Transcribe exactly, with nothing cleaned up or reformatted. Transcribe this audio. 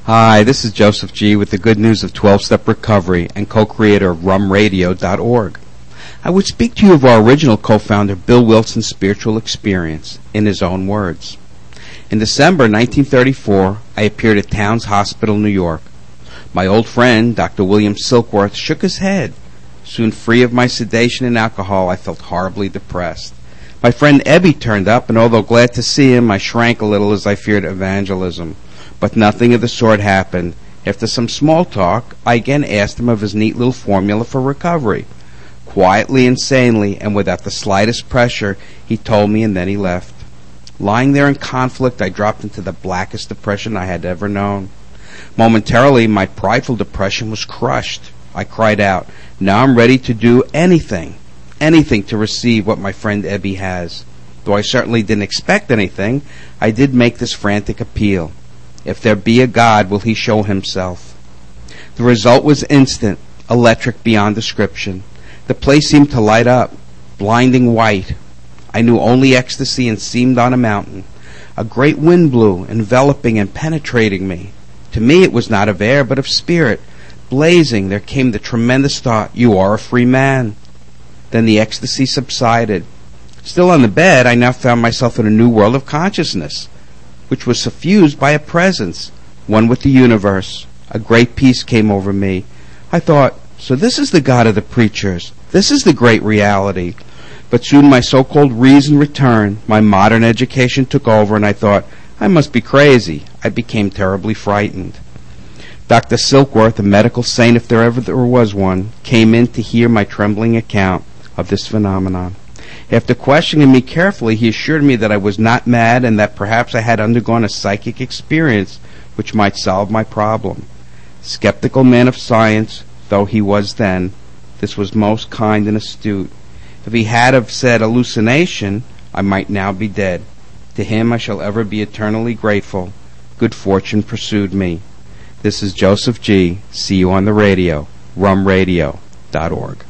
Hi, this is Joseph G. with the good news of twelve-step recovery and co-creator of rum radio dot org. I would speak to you of our original co-founder, Bill Wilson's spiritual experience, in his own words. In December nineteen thirty-four, I appeared at Towns Hospital, New York. My old friend, Doctor William Silkworth, shook his head. Soon free of my sedation and alcohol, I felt horribly depressed. My friend Ebby turned up, and although glad to see him, I shrank a little as I feared evangelism. But nothing of the sort happened. After some small talk, I again asked him of his neat little formula for recovery. Quietly and sanely, and without the slightest pressure, he told me, and then he left. Lying there in conflict, I dropped into the blackest depression I had ever known. Momentarily, my prideful depression was crushed. I cried out, "Now I'm ready to do anything, anything to receive what my friend Ebby has." Though I certainly didn't expect anything, I did make this frantic appeal. If there be a God, will he show himself? The result was instant, electric beyond description. The place seemed to light up, blinding white. I knew only ecstasy and seemed on a mountain. A great wind blew, enveloping and penetrating me. To me it was not of air, but of spirit. Blazing, there came the tremendous thought, "You are a free man." Then the ecstasy subsided. Still on the bed, I now found myself in a new world of consciousness, which was suffused by a presence, one with the universe. A great peace came over me. I thought, so this is the God of the preachers. This is the great reality. But soon my so-called reason returned. My modern education took over, and I thought, I must be crazy. I became terribly frightened. Doctor Silkworth, a medical saint if there ever there was one, came in to hear my trembling account of this phenomenon. After questioning me carefully, he assured me that I was not mad and that perhaps I had undergone a psychic experience which might solve my problem. Skeptical man of science, though he was then, this was most kind and astute. If he had have said hallucination, I might now be dead. To him I shall ever be eternally grateful. Good fortune pursued me. This is Joseph G. See you on the radio, rum radio dot org.